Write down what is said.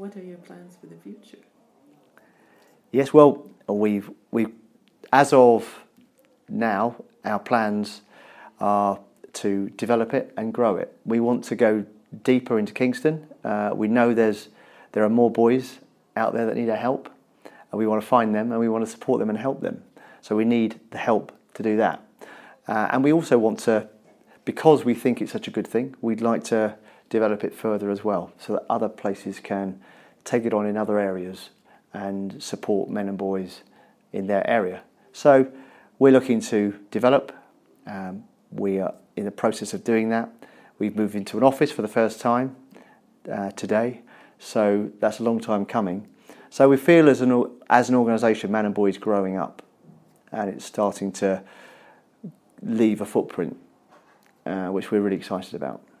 what are your plans for the future? Yes, well, we've as of now, our plans are to develop it and grow it. We want to go deeper into Kingston. We know there are more boys out there that need our help, and we want to find them and we want to support them and help them. So we need the help to do that. And we also want to, because we think it's such a good thing, we'd like to develop it further as well, so that other places can take it on in other areas and support men and boys in their area. So we're looking to develop. We are in the process of doing that. We've moved into an office for the first time today, so that's a long time coming. So we feel as an organisation, Man and Boy is growing up, and it's starting to leave a footprint, which we're really excited about.